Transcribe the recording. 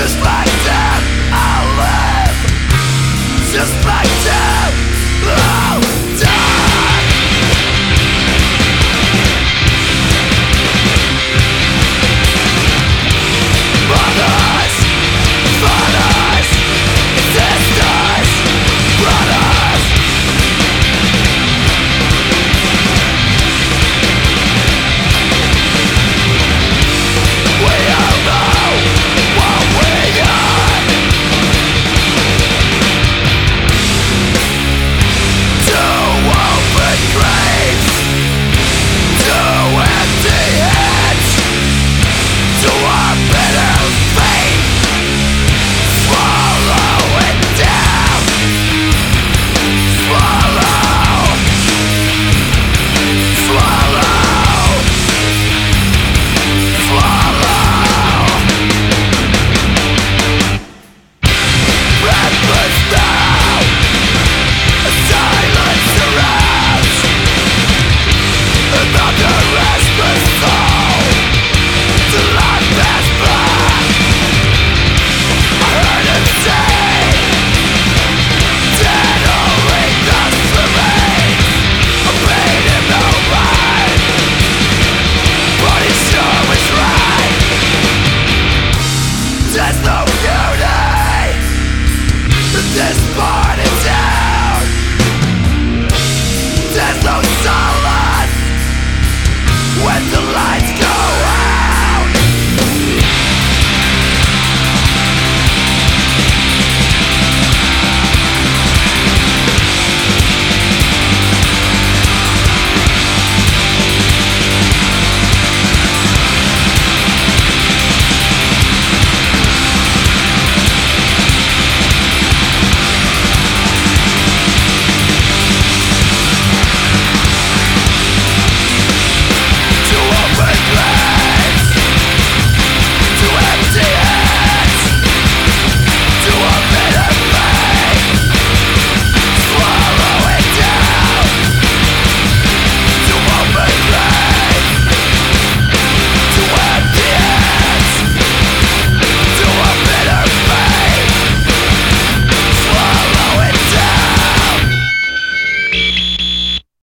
Just like them, I'll live. Just like them, I'll die. Mothers, fathers, sisters, brothers. We all know what we are. Two open graves, two empty heads, to our bitter fate. Swallow it down. Swallow. Swallow. Swallow. Breathless now, a silence surrounds. About the restless soul, the life passed by. I heard him say, dead only dust remains. I paid him no mind, but he sure was right. There's no beauty in this part of town.